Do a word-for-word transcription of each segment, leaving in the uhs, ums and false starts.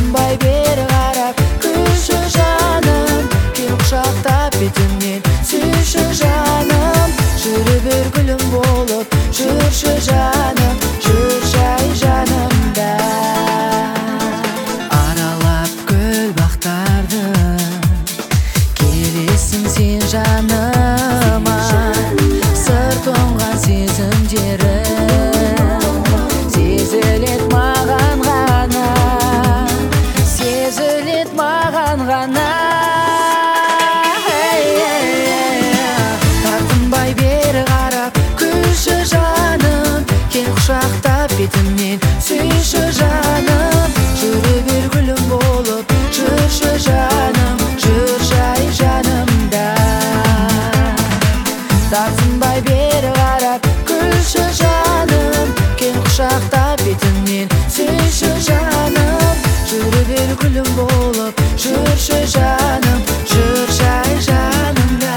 тартынбай бері қарап күлші жаным, кел құшақтап бетімнен сүйші жаным, жүрі бір гүлім болып жүрші жаным, жүрші ай жанымда. Аралап гүл бақтарды келесің сен жаныма, сыр тоңған сезімдерім сезілет маған ғана, сезілет маған ғана. Тартынбай бері қарап күлші жаным, кел құшақтап бетімнен сүйші жаным, жүрі бір гүлім болып жүрші жаным, жүрші ай жанымда. Тартынбай бері қарап күлші жаным, кел құшақтап бетімнен сүйші жаным, жүрі бір гүлім болып жүрші жаным, жүрші ай жанымда.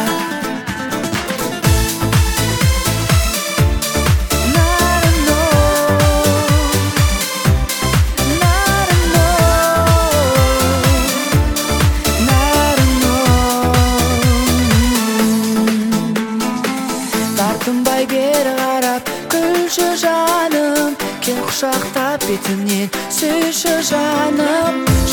Тартынбай бері қарап күлші жаным, кел құшақтап бетімнен сүйші жаным,